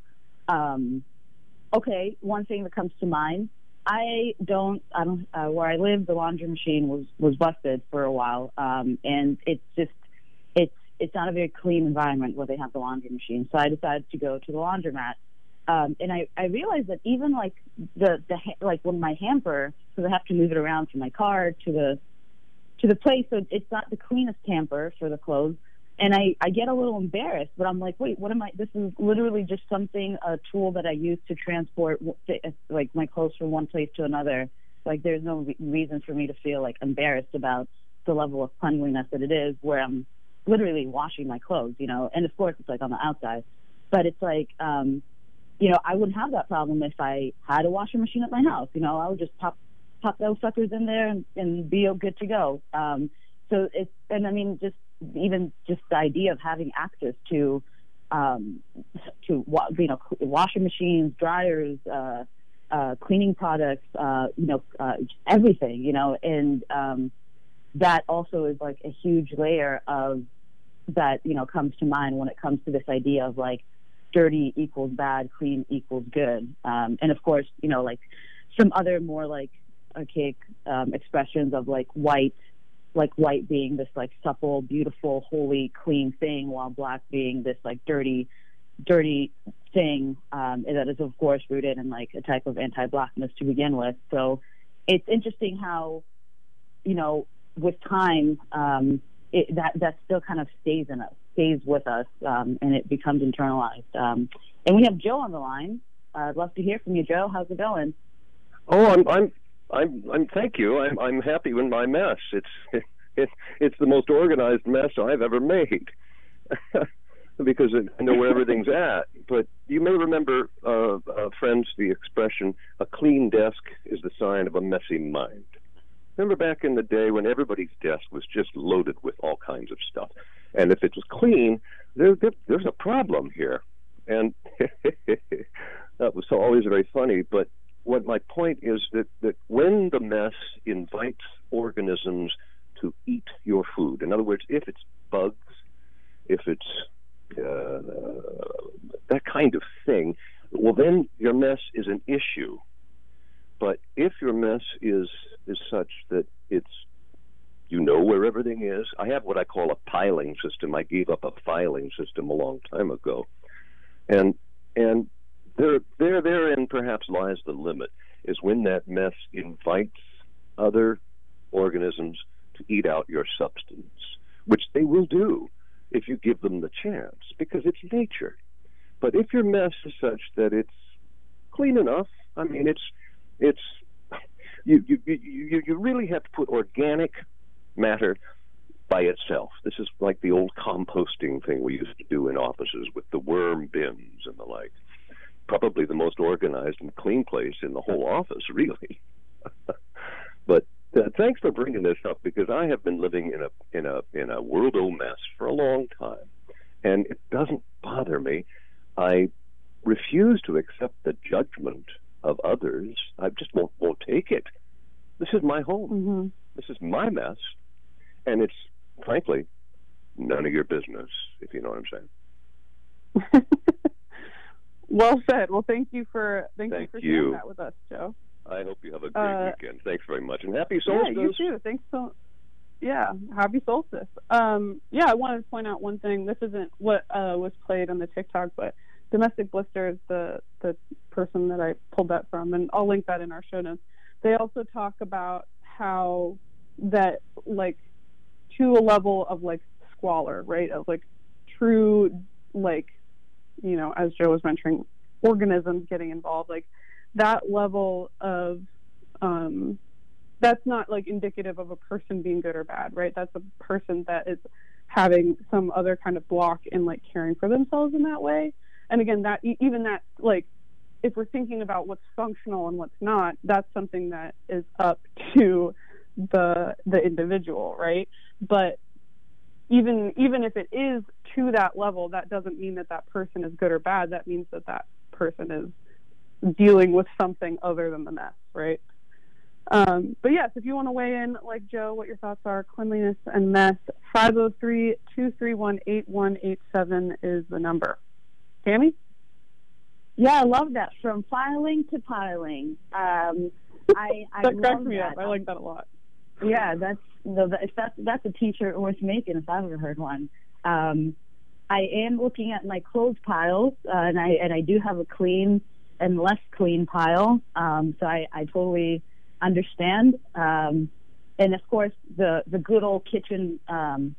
um, okay, one thing that comes to mind, I don't, I don't, uh, where I live, the laundry machine was, was busted for a while. Um, and it's just, it's, it's not a very clean environment where they have the laundry machine. So I decided to go to the laundromat. Um, and I, I realized that even like the, the, like when my hamper, because I have to move it around from my car to the, to the place, so it's not the cleanest hamper for the clothes. And I, I get a little embarrassed, but I'm like, wait, what am I, this is literally just something, a tool that I use to transport like my clothes from one place to another. Like there's no re- reason for me to feel like embarrassed about the level of cleanliness that it is, where I'm literally washing my clothes, you know, and of course it's like on the outside, but it's like, um, you know, I wouldn't have that problem if I had a washing machine at my house. You know, I would just pop, pop those suckers in there and, and be good to go. Um, so it's, and I mean, just, even just the idea of having access to, um, to, you know, washing machines, dryers, uh, uh, cleaning products, uh, you know, uh, everything, you know, and, um, that also is like a huge layer of that, you know, comes to mind when it comes to this idea of like dirty equals bad, clean equals good. Um, and of course, you know, like some other more like archaic, um, expressions of like white, like white being this like supple, beautiful, holy, clean thing, while black being this like dirty, dirty thing, um, that is of course rooted in like a type of anti-blackness to begin with. So it's interesting how, you know, with time, um, it, that that still kind of stays in us, stays with us, um, and it becomes internalized. Um, and we have Joe on the line. Uh, I'd love to hear from you, Joe. How's it going? Oh, I'm, I'm, I'm, I'm. Thank you. I'm, I'm happy with my mess. It's, it, it's the most organized mess I've ever made, because I know where everything's at. But you may remember, uh, uh, friends, the expression, "A clean desk is the sign of a messy mind." Remember back in the day when everybody's desk was just loaded with all kinds of stuff, and if it was clean, there, there, there's a problem here, and that was always very funny. But what my point is that, that when the mess invites organisms to eat your food, in other words, if it's bugs, if it's uh, that kind of thing, well, then your mess is an issue. But if your mess is is such that it's, you know where everything is, I have what I call a piling system. I gave up a filing system a long time ago, and and there there therein perhaps lies the limit, is when that mess invites other organisms to eat out your substance, which they will do if you give them the chance, because it's nature. But if your mess is such that it's clean enough, I mean, it's it's you you you you really have to put organic matter by itself. This is like the old composting thing we used to do in offices with the worm bins and the like. Probably the most organized and clean place in the whole office, really. But uh, thanks for bringing this up, because I have been living in a in a in a world-o mess for a long time, and it doesn't bother me. I refuse to accept the judgment of others. I just won't won't take it. This is my home. Mm-hmm. This is my mess, and it's frankly none of your business, if you know what I'm saying. Well said. Well, thank you for thank, thank you for you. sharing that with us, Joe. I hope you have a great uh, weekend. Thanks very much, and happy solstice. Yeah, you too. Thanks so. Yeah, happy solstice. Um, yeah, I wanted to point out one thing. This isn't what uh, was played on the TikTok, but Domestic Blister is the the person that I pulled that from, and I'll link that in our show notes. They also talk about how that, like, to a level of like squalor, right? Of like true, like, you know, as Joe was mentioning, organisms getting involved, like that level of um, that's not like indicative of a person being good or bad, right? That's a person that is having some other kind of block in like caring for themselves in that way. And again, that even that, like, if we're thinking about what's functional and what's not, that's something that is up to the the individual, right? But even even if it is to that level, that doesn't mean that that person is good or bad. That means that that person is dealing with something other than the mess, right? Um, but yes, if you want to weigh in, like Joe, what your thoughts are, cleanliness and mess, five oh three, two three one, eight one eight seven is the number. Tammy? Yeah, I love that. From filing to piling. Um, I, I that cracks love me that. up. I like that a lot. Yeah, that's the, if that's that's a t-shirt worth making if I've ever heard one. Um, I am looking at my clothes piles, uh, and I and I do have a clean and less clean pile. Um, so I, I totally understand. Um, and of course, the the good old kitchen um,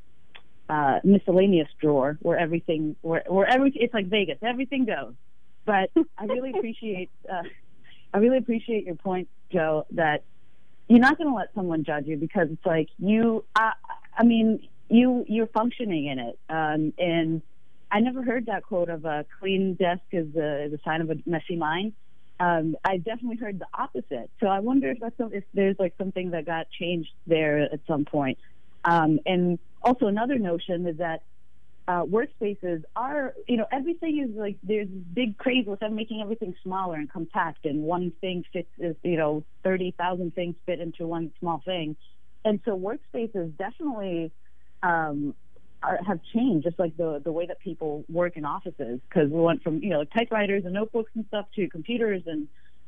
uh, miscellaneous drawer where everything where where every it's like Vegas, everything goes. But I really appreciate uh, I really appreciate your point, Joe, that you're not going to let someone judge you because it's like you, I, I mean, you, you're functioning in it. Um, and I never heard that quote of a clean desk is a, is a sign of a messy mind. Um, I definitely heard the opposite. So I wonder if that's some, if there's like something that got changed there at some point. Um, and also another notion is that uh, workspaces are, you know, everything is like, there's this big craze with them making everything smaller and compact, and one thing fits, is, you know, thirty thousand things fit into one small thing. And so workspaces definitely um, are, have changed, just like the the way that people work in offices, because we went from, you know, typewriters and notebooks and stuff to computers, and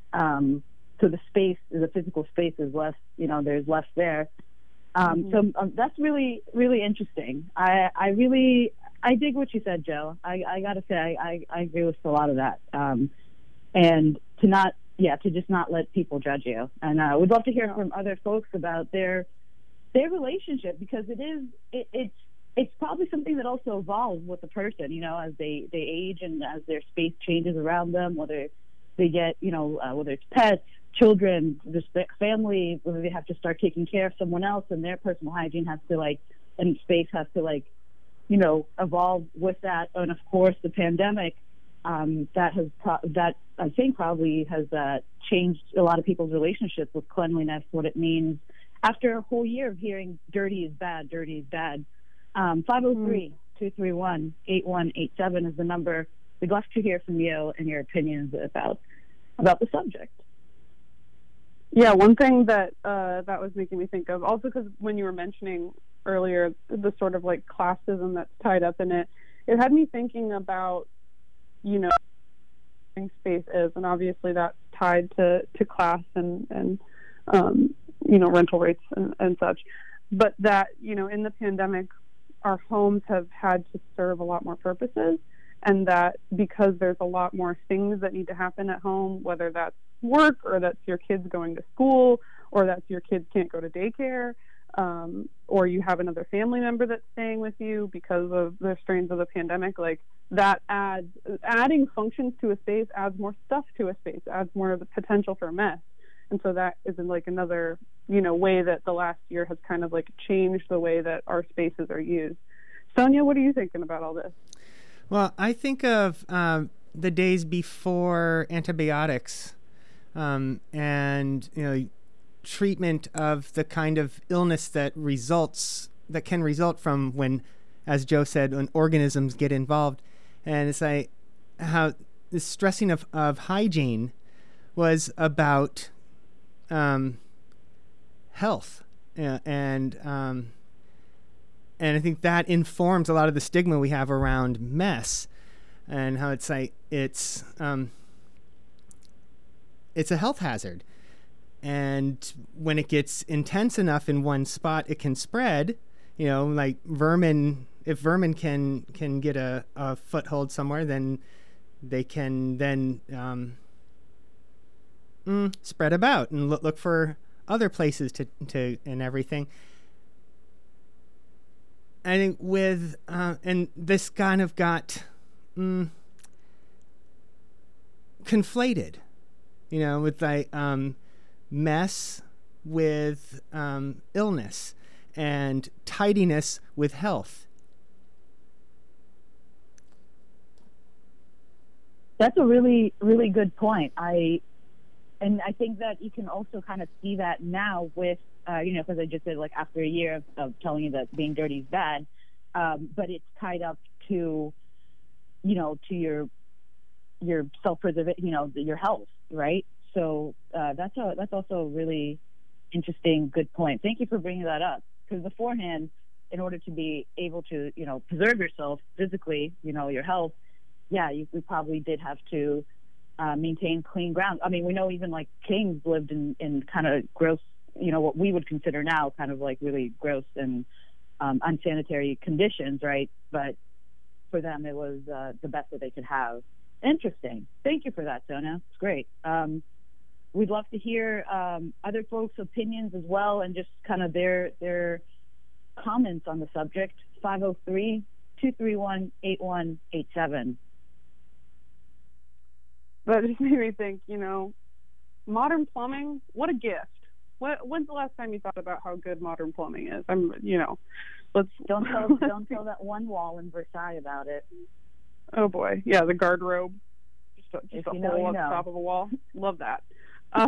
um, so the space, the physical space is less, you know, there's less there. Um, mm-hmm. So um, that's really, really interesting. I, I really, I dig what you said, Joe. I, I got to say, I, I, I agree with a lot of that. Um, and to not, yeah, to just not let people judge you. And I uh, would love to hear from other folks about their their relationship, because it is, it, it's, it's probably something that also evolves with the person, you know, as they, they age and as their space changes around them, whether they get, you know, uh, whether it's pets, children, just family, whether they have to start taking care of someone else, and their personal hygiene has to, like, and space has to, like, you know, evolve with that. And of course, the pandemic, um, that has pro- that I think probably has uh, changed a lot of people's relationships with cleanliness, what it means after a whole year of hearing dirty is bad, dirty is bad. Um, five oh three, two three one, eight one eight seven is the number. We'd love to hear from you and your opinions about about the subject. Yeah, one thing that uh, that was making me think of, also because when you were mentioning earlier the sort of like classism that's tied up in it, it had me thinking about, you know, space is, and obviously that's tied to, to class and, and um, you know, rental rates and, and such. But that, you know, in the pandemic, our homes have had to serve a lot more purposes, and that because there's a lot more things that need to happen at home, whether that's work or that's your kids going to school or that's your kids can't go to daycare, um, or you have another family member that's staying with you because of the strains of the pandemic, like that adds, adding functions to a space adds more stuff to a space, adds more of the potential for mess. And so that is like another, you know, way that the last year has kind of like changed the way that our spaces are used. Sonia, what are you thinking about all this? Well, I think of um, the days before antibiotics um, and, you know, treatment of the kind of illness that results, that can result from when, as Joe said, when organisms get involved. And it's like how the stressing of, of hygiene was about um, health. Uh, and um, and I think that informs a lot of the stigma we have around mess, and how it's like it's um, it's a health hazard. And when it gets intense enough in one spot, it can spread. You know, like vermin. If vermin can can get a, a foothold somewhere, then they can then um, mm, spread about and look look for other places to to and everything. I think with uh, and this kind of got mm, conflated, you know, with like um, mess with um, illness and tidiness with health. That's a really, really good point. I, and I think that you can also kind of see that now with, uh, you know, because I just said like after a year of, of telling you that being dirty is bad, um, but it's tied up to, you know, to your, your self-preservation, you know, your health, right? So uh, that's a, that's also a really interesting, good point. Thank you for bringing that up, because beforehand, in order to be able to, you know, preserve yourself physically, you know, your health, yeah, you, we probably did have to uh, maintain clean ground. I mean, we know even like kings lived in, in kind of gross, you know, what we would consider now kind of like really gross and um, unsanitary conditions, right? But for them, it was uh, the best that they could have. Interesting. Thank you for that, Sona. It's great. Um, we'd love to hear um, other folks' opinions as well, and just kind of their their comments on the subject. five oh three, two three one, eight one eight seven. That just made me think, you know, modern plumbing, what a gift. What, when's the last time you thought about how good modern plumbing is? I'm, you know, let's don't tell don't tell that one wall in Versailles about it. Oh boy, yeah, the garderobe, just a, just If a you know, hole you on know. top of a wall. Love that. Uh,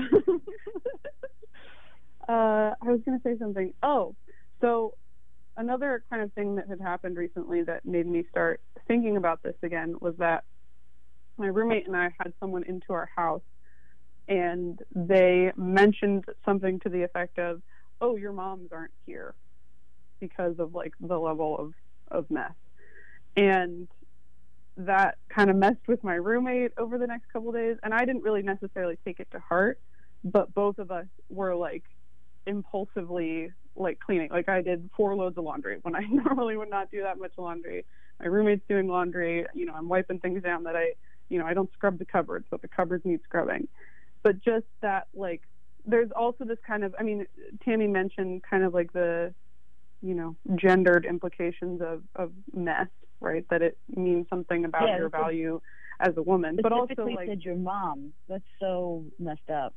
uh, I was going to say something. Oh, so another kind of thing that had happened recently that made me start thinking about this again was that my roommate and I had someone into our house, and they mentioned something to the effect of, oh, your moms aren't here because of like the level of, of mess. And that kind of messed with my roommate over the next couple of days. And I didn't really necessarily take it to heart, but both of us were like impulsively like cleaning. Like I did four loads of laundry when I normally would not do that much laundry. My roommate's doing laundry. You know, I'm wiping things down that I, you know, I don't scrub the cupboards, but the cupboards need scrubbing. But just that, like, there's also this kind of, I mean, Tammy mentioned kind of like the, you know, gendered implications of, of mess, right? That it means something about Yeah, your that's a- value as a woman. But also, Specifically like, said your mom. That's so messed up.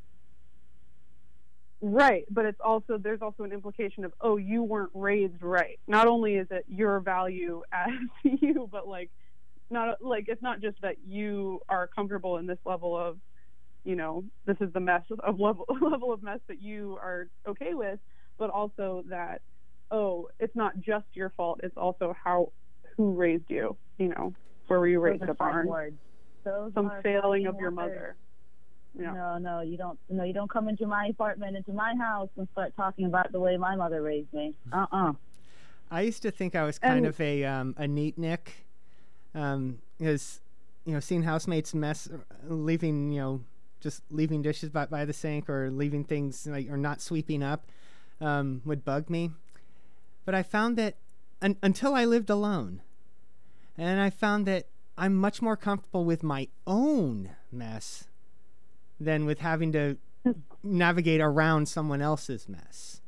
right, but it's also, there's also an implication of, oh, you weren't raised right. Not only is it your value as you, but like, not like, it's not just that you are comfortable in this level of, you know, this is the mess of level level of mess that you are okay with, but also that, oh, it's not just your fault, it's also how, who raised you, you know, where were you raised Those in are a fine barn, words. Those some are failing fighting of your words. mother. Yeah. No, no, you don't. No, you don't come into my apartment, into my house, and start talking about the way my mother raised me. Uh-uh. I used to think I was kind And- of a um, a neat Nick, um, because you know, seeing housemates mess, leaving you know, just leaving dishes by, by the sink or leaving things like or not sweeping up, um, would bug me. But I found that un- until I lived alone, and I found that I'm much more comfortable with my own mess than with having to navigate around someone else's mess.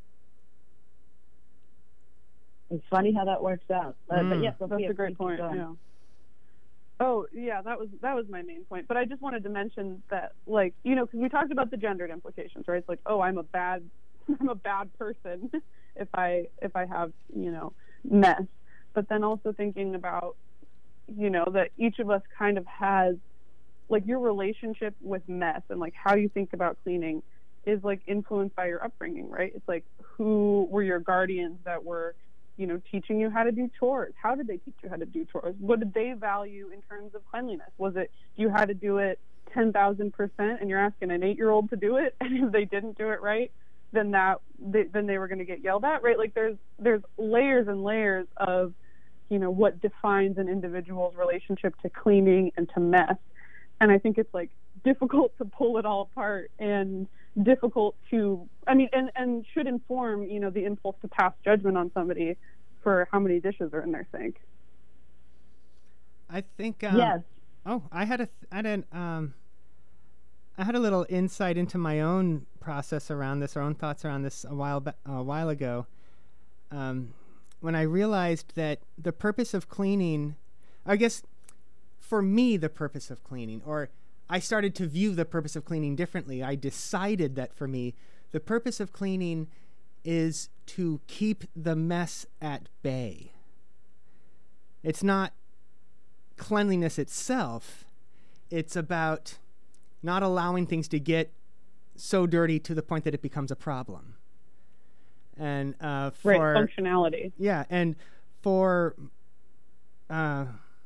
It's funny how that works out. Uh, Mm. But yes, That's Sophia, a great please keep point. going. Yeah. Oh, yeah, that was that was my main point. But I just wanted to mention that, like, you know, because we talked about the gendered implications, right? It's like, oh, I'm a bad, I'm a bad person if I if I have, you know, mess. But then also thinking about, you know, that each of us kind of has, like, your relationship with mess and like how you think about cleaning is like influenced by your upbringing, right? It's like, who were your guardians that were, you know, teaching you how to do chores? How did they teach you how to do chores? What did they value in terms of cleanliness? Was it you had to do it ten thousand percent and you're asking an eight-year-old to do it, and if they didn't do it right, then that they, then they were going to get yelled at, right? Like there's there's layers and layers of, you know, what defines an individual's relationship to cleaning and to mess. And I think it's like difficult to pull it all apart and difficult to, I mean, and, and should inform, you know, the impulse to pass judgment on somebody for how many dishes are in their sink. I think. Um, Yes. Oh, I had a, th- I had an, um, I had a little insight into my own process around this, our own thoughts around this a while, ba- a while ago, um, when I realized that the purpose of cleaning, I guess, for me, the purpose of cleaning, or I started to view the purpose of cleaning differently. I decided that for me, The purpose of cleaning is to keep the mess at bay. It's not cleanliness itself. It's about not allowing things to get so dirty to the point that it becomes a problem. And uh, for right, functionality. Yeah, and for uh,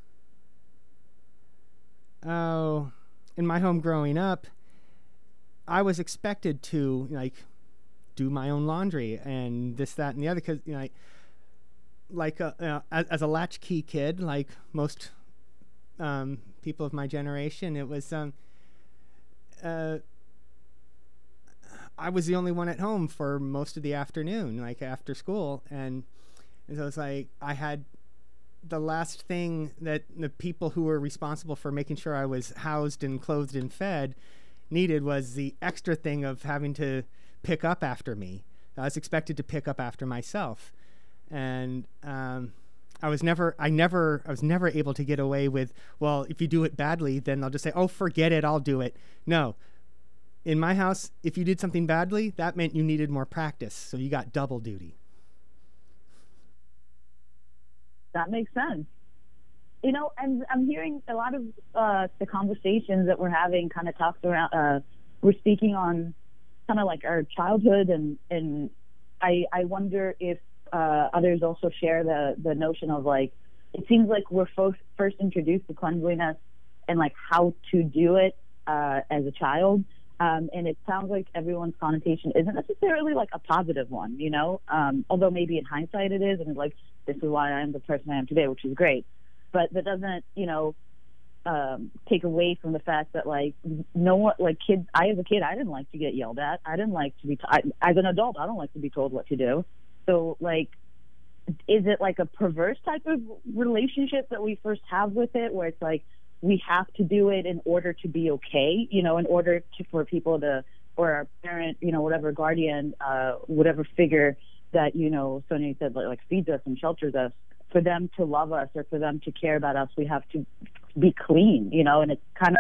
oh, in my home growing up, I was expected to like do my own laundry and this, that, and the other, because you know, like, like uh, uh, as, as a latchkey kid, like most um, people of my generation, it was um, uh, I was the only one at home for most of the afternoon, like after school, and, and so it's like I had the last thing that the people who were responsible for making sure I was housed and clothed and fed needed was the extra thing of having to pick up after me. I was expected to pick up after myself, and um, I was never, I never, I was never able to get away with, well, if you do it badly, then they'll just say, oh, forget it, I'll do it. No. In my house, if you did something badly, that meant you needed more practice, so you got double duty. That makes sense. You know, and I'm hearing a lot of uh, the conversations that we're having kind of talks around, uh, we're speaking on kind of like our childhood, and, and I, I wonder if uh, others also share the, the notion of like, it seems like we're first, first introduced to cleanliness and like how to do it uh, as a child. Um, and it sounds like everyone's connotation isn't necessarily like a positive one, you know, um, although maybe in hindsight it is. And it's like, this is why I am the person I am today, which is great. But that doesn't, you know, um, take away from the fact that like no one, like kids, I as a kid, I didn't like to get yelled at. I didn't like to be, t- I, as an adult, I don't like to be told what to do. So like, is it like a perverse type of relationship that we first have with it, where it's like, we have to do it in order to be okay, you know, in order to, for people to, or our parent, you know, whatever guardian, uh, whatever figure that, you know, Sonia said, like, like feeds us and shelters us, for them to love us or for them to care about us, we have to be clean, you know, and it's kind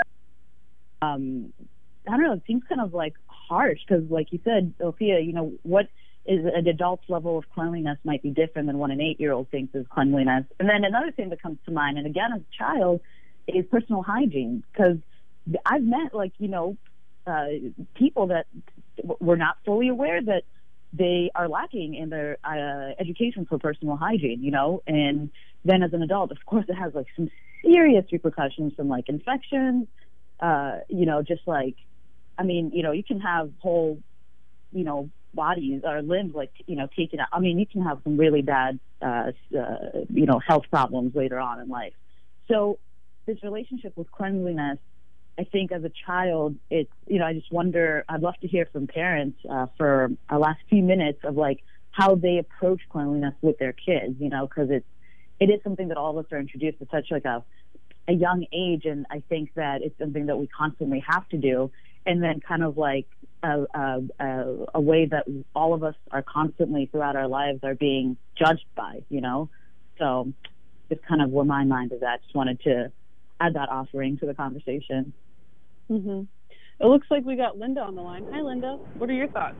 of, um, I don't know, it seems kind of like harsh because, like you said, Sophia, you know, what is an adult's level of cleanliness might be different than what an eight-year-old thinks is cleanliness. And then another thing that comes to mind, and again, as a child, is personal hygiene, because I've met, like, you know, uh, people that were not fully aware that they are lacking in their uh, education for personal hygiene, you know, and then as an adult, of course, it has like some serious repercussions from like infections, uh, you know, just like, I mean, you know, you can have whole, you know, bodies or limbs like, you know, taken out. I mean, you can have some really bad, uh, uh, you know, health problems later on in life. So this relationship with cleanliness, I think as a child, it's, you know, I just wonder, I'd love to hear from parents uh, for our last few minutes of like how they approach cleanliness with their kids, you know, because it's, it is something that all of us are introduced at such like a, a young age. And I think that it's something that we constantly have to do. And then kind of like a, a, a, a way that all of us are constantly throughout our lives are being judged by, you know? So just kind of where my mind is at. Just wanted to add that offering to the conversation. Mm-hmm. It looks like we got Linda on the line. Hi, Linda. What are your thoughts?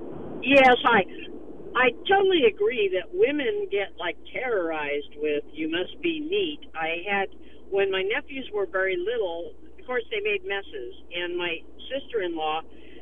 Yes, hi. I totally agree that women get like terrorized with "you must be neat." I had, when my nephews were very little, of course they made messes, and my sister-in-law,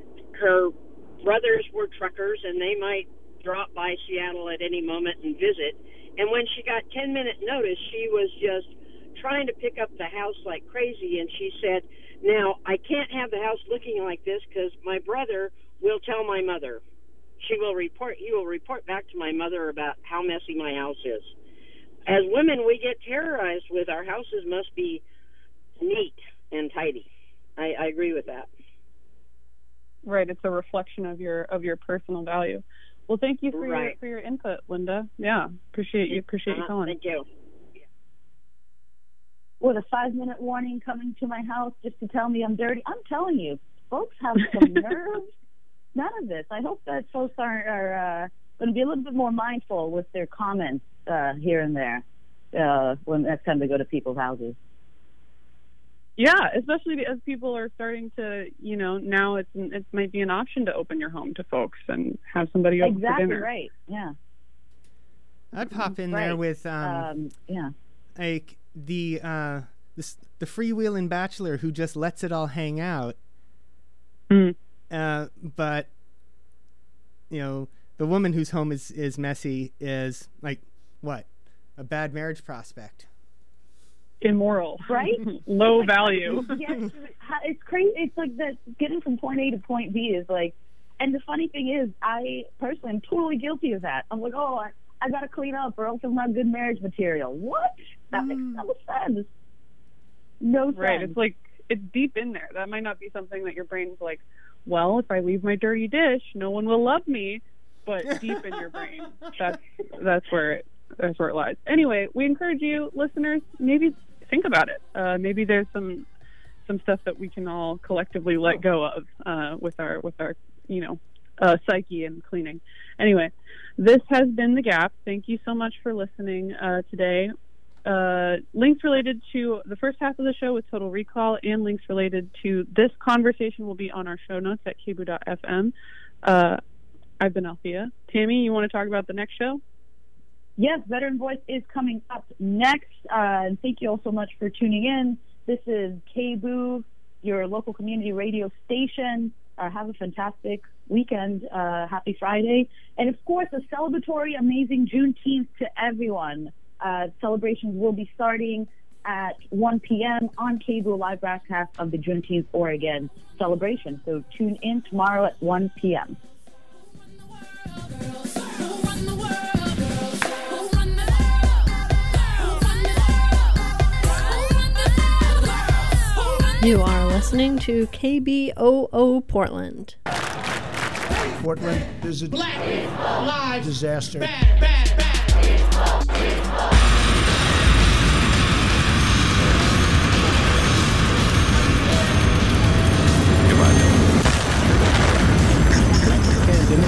her brothers were truckers, and they might drop by Seattle at any moment and visit. And when she got ten minute notice, she was just trying to pick up the house like crazy, and she said, now I can't have the house looking like this because my brother will tell my mother. She will report, he will report back to my mother about how messy my house is. As women, we get terrorized with our houses must be neat and tidy. I, I agree with that. Right, it's a reflection of your of your personal value. Well, thank you for right. your for your input, Linda. Yeah, appreciate you appreciate you uh, calling. Thank you. With a five-minute warning coming to my house just to tell me I'm dirty. I'm telling you, folks have some nerves. None of this. I hope that folks are, are uh, going to be a little bit more mindful with their comments uh, here and there uh, when next time they go to people's houses. Yeah, especially as people are starting to, you know, now it's it might be an option to open your home to folks and have somebody over exactly for dinner. Right. Yeah. I'd pop in right. there with um, um yeah like the uh this, the freewheeling bachelor who just lets it all hang out. Mm. Uh, but you know, the woman whose home is is messy is like what? A bad marriage prospect. Immoral, right? Low like, value. Yeah, it's crazy. It's like that getting from point A to point B is like, and the funny thing is, I personally am totally guilty of that. I'm like, oh, I, I got to clean up or else I'm not good marriage material. What? That makes no sense. No sense. Right. It's like, it's deep in there. That might not be something that your brain's like, well, if I leave my dirty dish, no one will love me. But deep in your brain, that's that's where it that's where it lies. Anyway, we encourage you, listeners, maybe think about it. Uh, maybe there's some some stuff that we can all collectively let go of uh, with our with our you know uh, psyche and cleaning. Anyway, this has been The Gap. Thank you so much for listening uh, today. Uh, links related to the first half of the show with Total Recall and links related to this conversation will be on our show notes at k b o o dot f m. Uh, I've been Althea. Tammy, you want to talk about the next show? Yes, Veteran Voice is coming up next. Uh, and thank you all so much for tuning in. This is K B O O, your local community radio station. Uh, have a fantastic weekend. Uh, happy Friday. And, of course, a celebratory, amazing Juneteenth to everyone. Uh, celebrations will be starting at one p.m. on K B O O live broadcast of the Juneteenth Oregon celebration. So tune in tomorrow at one p.m. You are listening to K B O O Portland. Portland is a Black lives disaster. Bad, bad, bad.